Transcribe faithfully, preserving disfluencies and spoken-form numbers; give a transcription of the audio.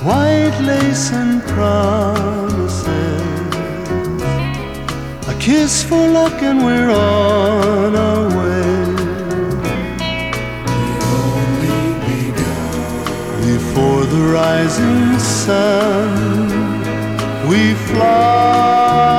white lace and promises, a kiss for luck and we're on our way. We've only begun. Before the rising sun we fly